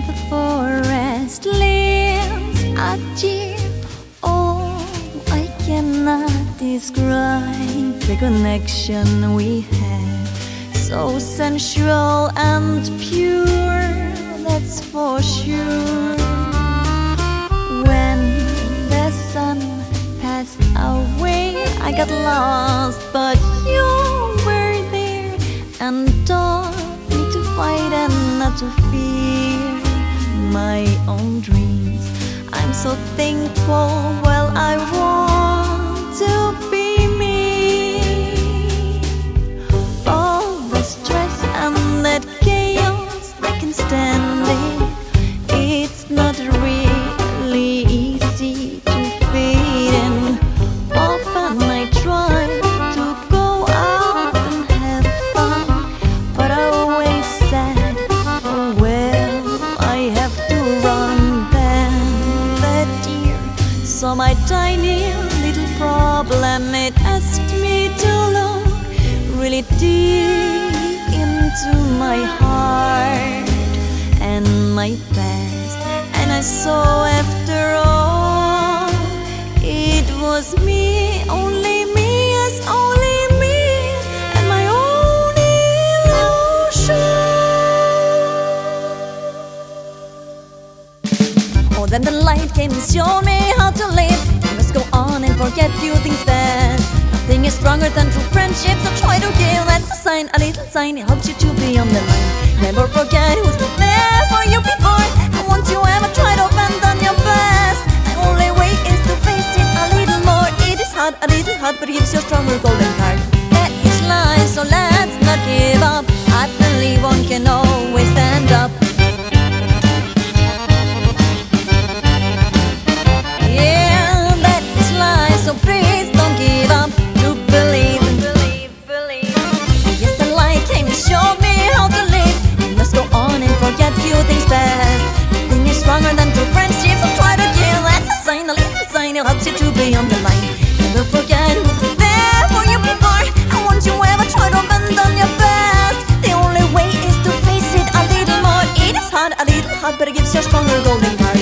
of the forest lives a deer. Oh, I cannot describe the connection we had, so sensual and pure, that's for sure. When the sun passed away, I got lost, but you were there and taught me to fight and not to fear my own dreams. I'm so thankful, well, I want to be me. All the stress and that chaos, I can stand it. It's not really easy to fit in. Often I try to go out and have fun, but I always said, oh well, I have to run. Then that deer saw my tiny little problem. It asked me to look really deep into my heart and my past, and I saw after all it was me, only me, yes, only me, and my own illusion. Oh, then the light came and showed me how to live. You must go on and forget few things that nothing is stronger than true friendship, so try to give. That's a sign, a little sign, it helps you to be on the line. Never forget who's there for you before, and once you ever try to abandon your past, the only way is to face it a little more. It is hard, a little hard, but it gives you a stronger golden card. That is life, so let's not give up. I believe one can always stand up. Yeah, that is life, so please don't give up. To believe, believe. Yes, the light came and showed me how to live. You must go on and forget few things bad. Nothing is stronger than true friendship, so try to kill. That's a sign, a little sign, it helps you to be on the line. Never forget who's there for you before, and once you ever try to abandon your past, the only way is to face it a little more. It is hard, a little hard, but it gives you a stronger golden card.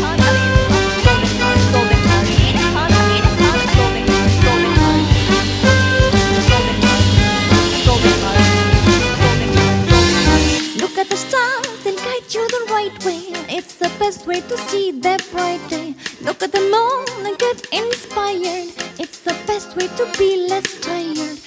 Look at the stars, they'll guide you the right way. It's the best way to see the bright day. Look at the moon and get inspired. It's the best way to be less tired.